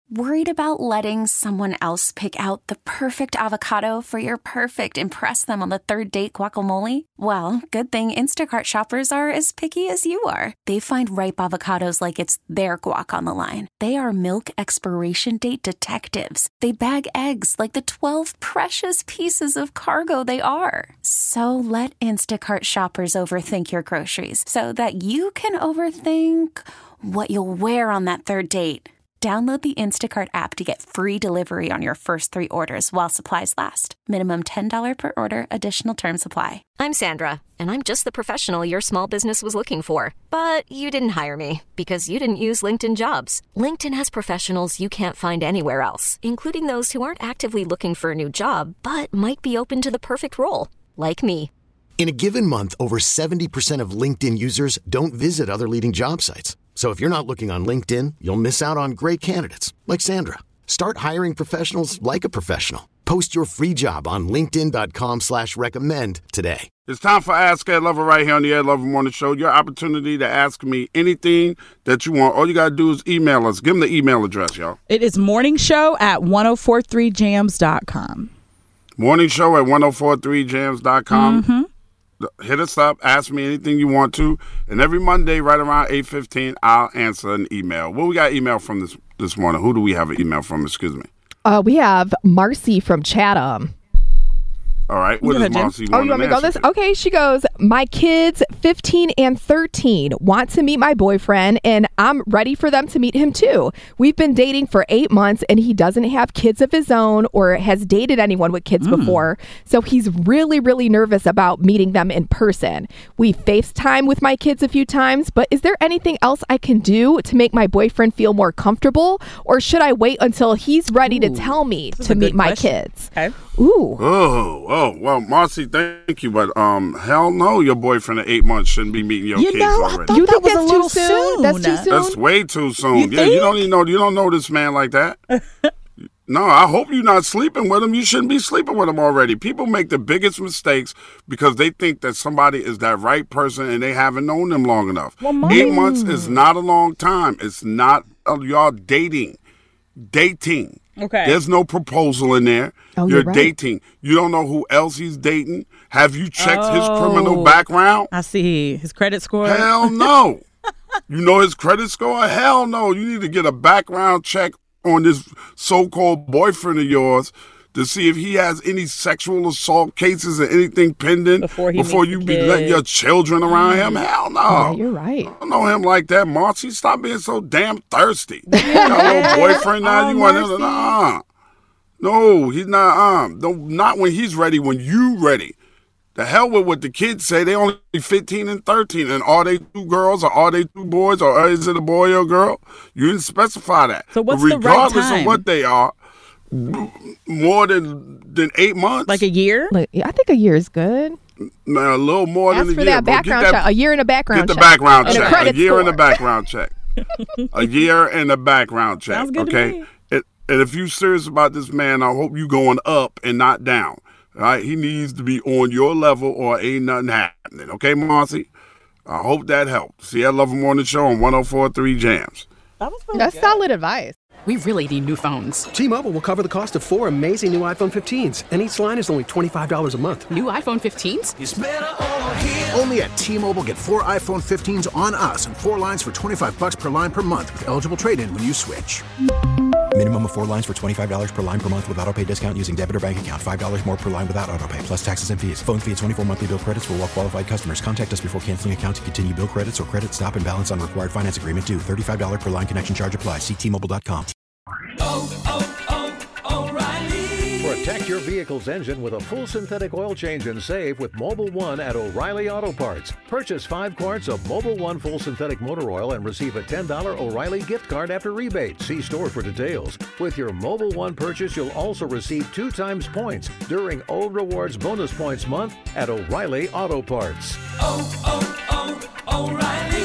Worried about letting someone else pick out the perfect avocado for your perfect impress them on the third date guacamole? Well, good thing Instacart shoppers are as picky as you are. They find ripe avocados like it's their guac on the line. They are milk expiration date detectives. They bag eggs like the 12 precious pieces of cargo they are. So let Instacart shoppers overthink your groceries so that you can overthink what you'll wear on that third date. Download the Instacart app to get free delivery on your first 3 orders while supplies last. Minimum $10 per order. Additional terms apply. I'm Sandra, and I'm just the professional your small business was looking for. But you didn't hire me because you didn't use LinkedIn Jobs. LinkedIn has professionals you can't find anywhere else, including those who aren't actively looking for a new job, but might be open to the perfect role, like me. In a given month, over 70% of LinkedIn users don't visit other leading job sites. So if you're not looking on LinkedIn, you'll miss out on great candidates like Sandra. Start hiring professionals like a professional. Post your free job on linkedin.com/recommend today. It's time for Ask Ed Lover right here on the Ed Lover Morning Show. Your opportunity to ask me anything that you want. All you got to do is email us. Give them the email address, y'all. It is morningshow@1043jams.com. Morningshow@1043jams.com. Mm-hmm. Hit us up. Ask me anything you want to. And every Monday, right around 8:15, I'll answer an email. Well, we got email from this morning. Who do we have an email from? Excuse me. We have Marcy from Chatham. All right. What does Marcy want? Oh, you want me to go this? Okay. She goes, my kids, 15 and 13, want to meet my boyfriend, and I'm ready for them to meet him too. We've been dating for 8 months, and he doesn't have kids of his own or has dated anyone with kids before. So he's really, really nervous about meeting them in person. We FaceTime with my kids a few times, but is there anything else I can do to make my boyfriend feel more comfortable, or should I wait until he's ready to tell me to meet my kids? Okay. Ooh. Oh, well, Marcy, thank you, but hell no, your boyfriend at 8 months shouldn't be meeting your kids already. You think that's too soon? That's too soon? That's way too soon. You don't even know. You don't know this man like that. No, I hope you're not sleeping with him. You shouldn't be sleeping with him already. People make the biggest mistakes because they think that somebody is that right person and they haven't known them long enough. Well, 8 months is not a long time. It's not y'all dating. Okay. There's no proposal in there. Oh, you're right. dating. You don't know who else he's dating. Have you checked his criminal background? I see. His credit score? Hell no. You know his credit score? Hell no. You need to get a background check on this so-called boyfriend of yours to see if he has any sexual assault cases or anything pending before you be letting your children around him. Hell no. Yeah, you're right. I don't know him like that, Marcy. Stop being so damn thirsty. You got a little boyfriend now. You want him to, No, he's not. Not when he's ready, when you ready. The hell with what the kids say. They only 15 and 13. And are they 2 girls or are they 2 boys or is it a boy or a girl? You didn't specify that. So what's but the right time? Regardless of what they are, more than 8 months. Like a year? I think a year is good. No, a little more than a year. Ask for that background check. A year in a background check. Get the background check. A year in a background check. A year and a background check. Sounds good okay? to me. And if you're serious about this man, I hope you going up and not down. All right? He needs to be on your level or ain't nothing happening. Okay, Marcy? I hope that helped. See, I Love 'em Morning Show on 104.3 Jams. That's solid advice. We really need new phones. T-Mobile will cover the cost of 4 amazing new iPhone 15s, and each line is only $25 a month. New iPhone 15s? It's better over here. Only at T-Mobile, get 4 iPhone 15s on us and 4 lines for $25 per line per month with eligible trade-in when you switch. Minimum of 4 lines for $25 per line per month with autopay discount using debit or bank account. $5 more per line without autopay, plus taxes and fees. Phone fee at 24 monthly bill credits for well-qualified customers. Contact us before canceling account to continue bill credits or credit stop and balance on required finance agreement due. $35 per line connection charge applies. See T-Mobile.com. O'Reilly. Protect your vehicle's engine with a full synthetic oil change and save with Mobil 1 at O'Reilly Auto Parts. Purchase 5 quarts of Mobil 1 full synthetic motor oil and receive a $10 O'Reilly gift card after rebate. See store for details. With your Mobil 1 purchase, you'll also receive 2 times points during O Rewards Bonus Points Month at O'Reilly Auto Parts. O'Reilly.